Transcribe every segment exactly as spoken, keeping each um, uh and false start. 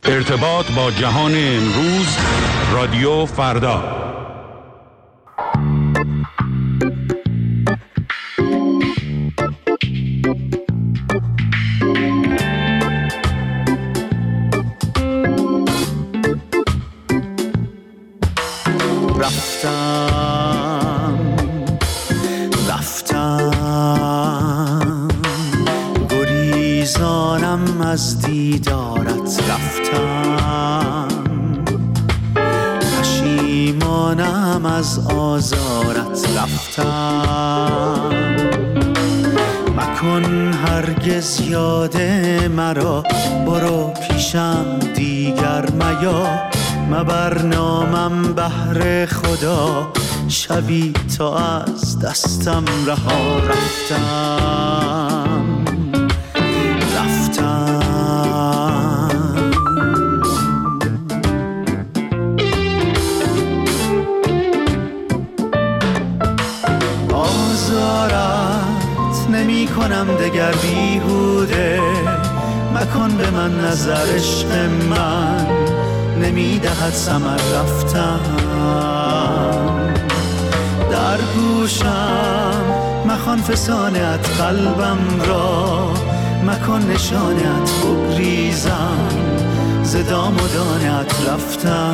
ارتباط با جهان امروز، رادیو فردا. رفتم رفتم گریزانم از دیدارت، رفتم پشیمانم از آزارت، رفتم مکن هرگز یاد مرا، برو پیشم دیگر میا، مبر نامم بهر خدا، شبی تا از دستم رها. رفتم رفتم آزارت نمی کنم دگر بیهوده، مکن به من نظر عشق من نمی دهد ثمر. رفتم در گوشم مخوان فسانت قلبم را، مکن نشانت بگریزم ز دام و دانت. رفتم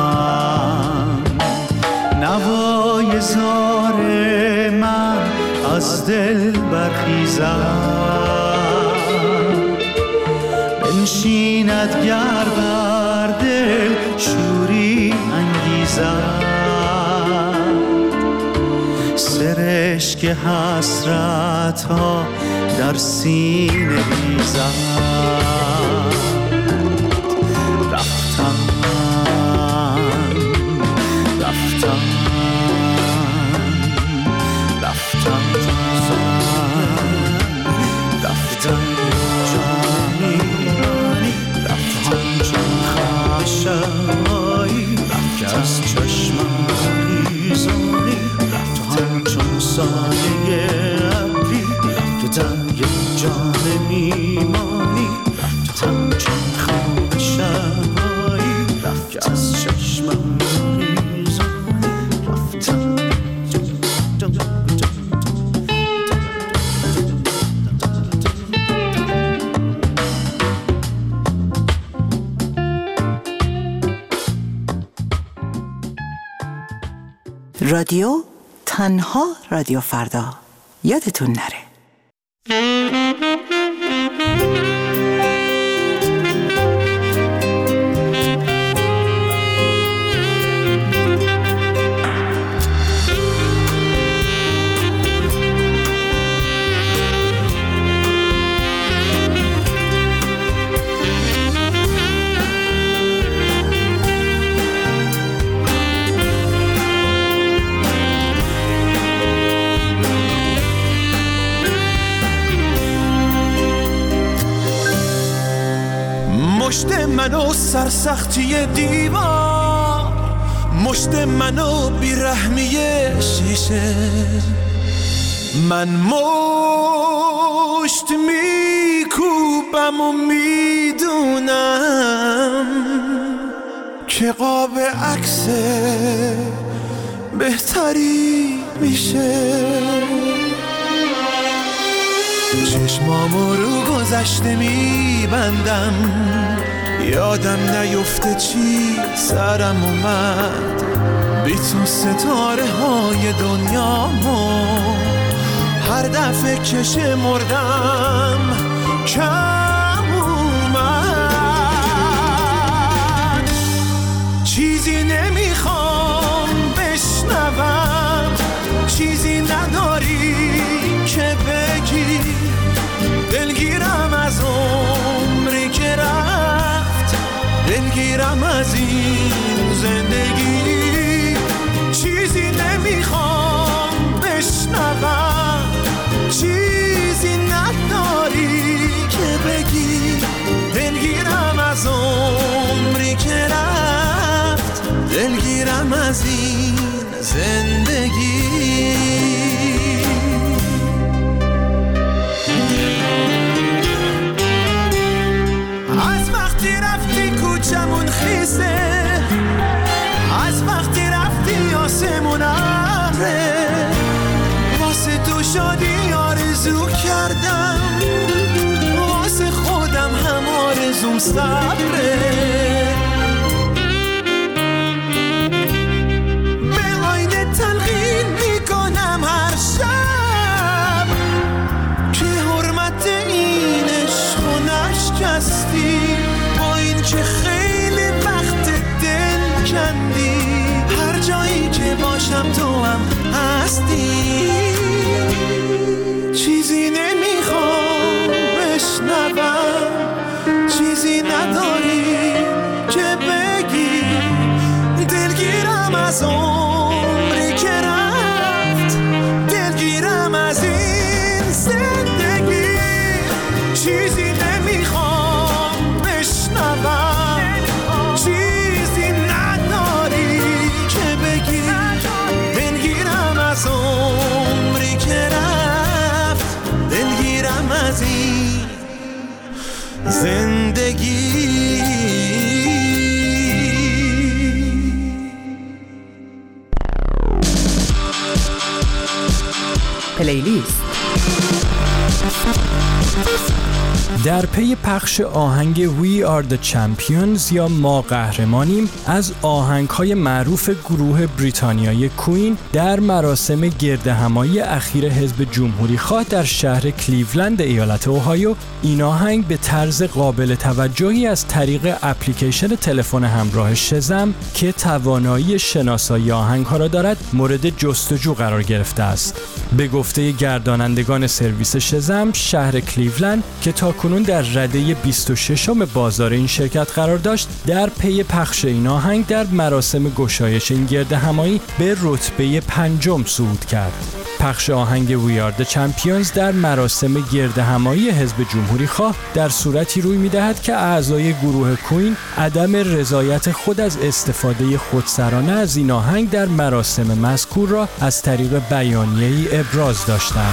نوای زار من از دل برخیزم، بنشیند گر بر دل شوری انگیزد، سرشک حسرت ها در سینه ریزد. رفتم رفتم رفتم رفتم جانی رفتم چون خشایی، رفتم از چشمم ریزانی، رفتم چون سایه ابری، رفتم یک جان میمانی، رفتم چون خشایی، رفتم از چشمم ریزانی، رفتم رادیو تنها رادیو فردا، یادتون نره. مشت منو سرسختی دیوار، مشت منو بیرحمی شیشه، من مشت میکوبم و میدونم که قاب عکس بهتری میشه. چشمامو رو گذشته میبندم، یادم نیفته چی سرم اومد، بی تو ستاره های دنیامو هر دفعه که شمردم کم اومد. چیزی نمیخوام بشنوم، چیزی نداری که بگی، دلگیرم از عمری که رفت، دلگیرم از این زندگی. چیزی نمیخوام بشنوم، چیزی نداری که بگی، دلگیرم از عمری که رفت، دلگیرم از این زندگی. از وقت وقتی رفتی کوچمون خیسه، از وقتی رفتی آسمون ابره، واسه تو شادی آرزو کردم، واسه خودم هم آرزوم صبره. به آینه تلقین میکنم هر شب که حرمت این عشق و نشکستی، با این که خیلی وقت دل کندی، هر جایی که باشم تو هم هستی. چیزی نمیخوام بشنوم، چیزی نداری که بگی، دلگیرم از عمری که رفت، دلگیرم از این زندگی. چیزی نمیخوام بشنوم، چیزی نداری که بگی، دلگیرم از عمری که رفت، دلگیرم از این زندگی. پلیلیست. در پی پخش آهنگ We Are The Champions یا ما قهرمانیم از آهنگ‌های معروف گروه بریتانیای کوین در مراسم گردهمایی اخیر حزب جمهوری‌خواه در شهر کلیولند ایالت اوهایو، این آهنگ به طرز قابل توجهی از طریق اپلیکیشن تلفن همراه شزم که توانایی شناسایی آهنگ‌ها را دارد مورد جستجو قرار گرفته است. به گفته گردانندگان سرویس شزم، شهر کلیولند که تاکنون در رده بیست و ششم بازار این شرکت قرار داشت، در پی پخش این آهنگ در مراسم گشایش این گردهمایی به رتبه پنجم صعود کرد. پخش آهنگ We Are The Champions در مراسم گردهمایی حزب جمهوری‌خواه در صورتی روی می‌دهد که اعضای گروه کوین عدم رضایت خود از استفاده خودسرانه از این آهنگ در مراسم مذکور را از طریق بیانیه‌ای ابراز داشتند.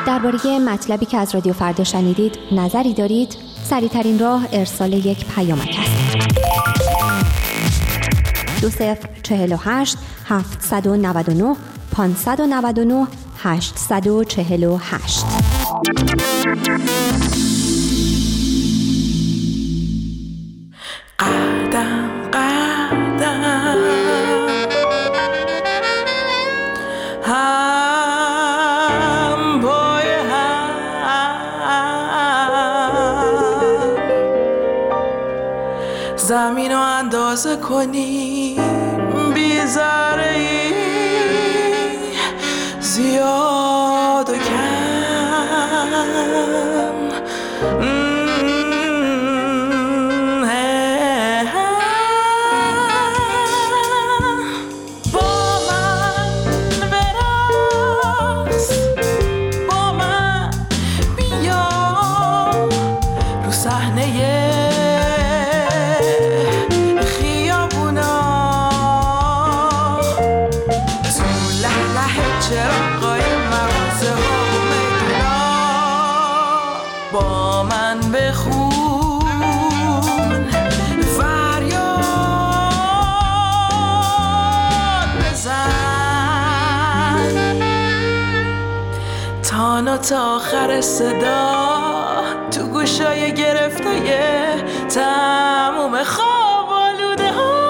درباره مطلبی که از رادیو فردا شنیدید نظری دارید؟ سریع‌ترین راه ارسال یک پیامک است. دو صفر چهل و هشت هفتصد و نود و نه پانصد و نود و نه هشتصد و چهل و هشت. قدم قدم هم پای هم زمین رو اندازه کنیم بی ذره‌ای زیاد و کم. با من بخون فریاد بزن تانا تا آخر صدا تو گوشای گرفتای تموم خواب آلوده ها.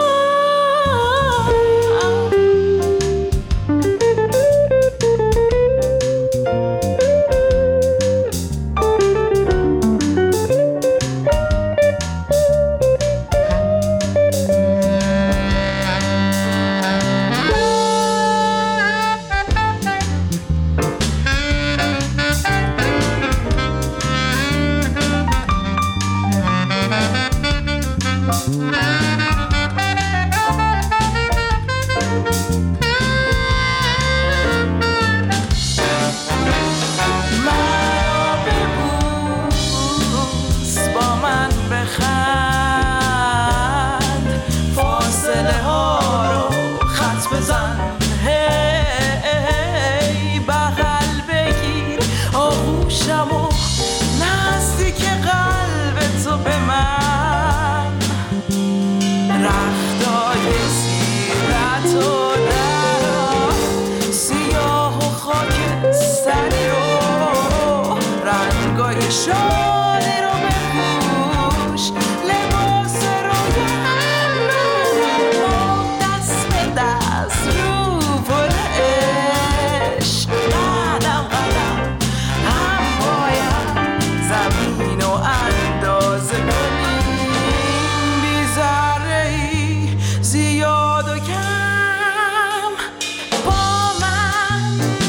شالی رو بپوش لباس رویم رو دست به دست رو پر عشق قدم قدم هم باید زمین رو اندازه کنیم بی ذره‌ای زیاد و کم. با من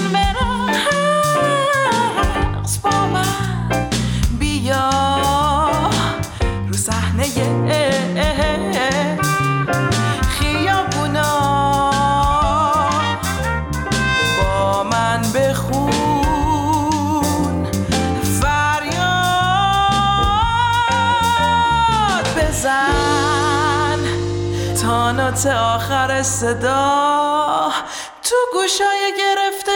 برقص با من رو صحنه خیابونا با من بخون فریاد بزن تا نوت آخر صدا تو گوشای گرفته